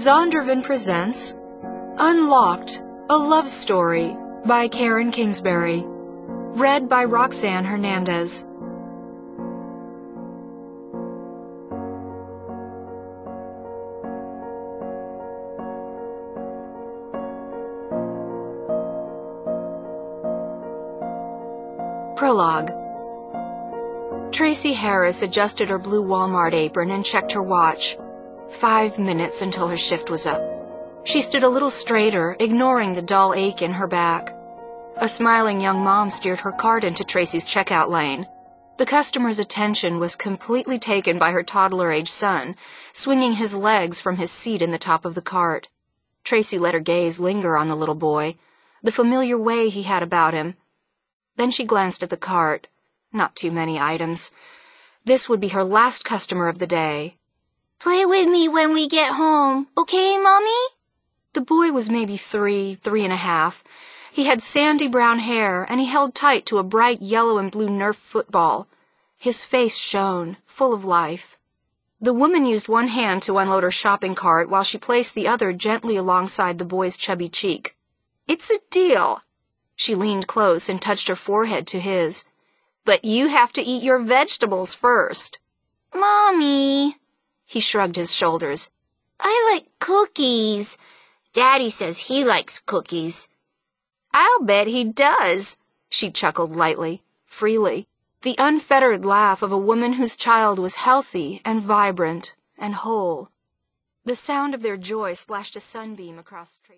Zondervan presents Unlocked, a Love Story by Karen Kingsbury. Read by Roxanne Hernandez. Prologue. Tracy Harris adjusted her blue Walmart apron and checked her watch. 5 minutes until her shift was up. She stood a little straighter, ignoring the dull ache in her back. A smiling young mom steered her cart into Tracy's checkout lane. The customer's attention was completely taken by her toddler-age son, swinging his legs from his seat in the top of the cart. Tracy let her gaze linger on the little boy, the familiar way he had about him. Then she glanced at the cart. Not too many items. This would be her last customer of the day. "Play with me when we get home, okay, Mommy?" The boy was maybe 3.5. He had sandy brown hair, and he held tight to a bright yellow and blue Nerf football. His face shone, full of life. The woman used one hand to unload her shopping cart while she placed the other gently alongside the boy's chubby cheek. "It's a deal." She leaned close and touched her forehead to his. "But you have to eat your vegetables first." "Mommy," he shrugged his shoulders. "I like cookies. Daddy says he likes cookies." "I'll bet he does," she chuckled lightly, freely, the unfettered laugh of a woman whose child was healthy and vibrant and whole. The sound of their joy splashed a sunbeam across Tracy's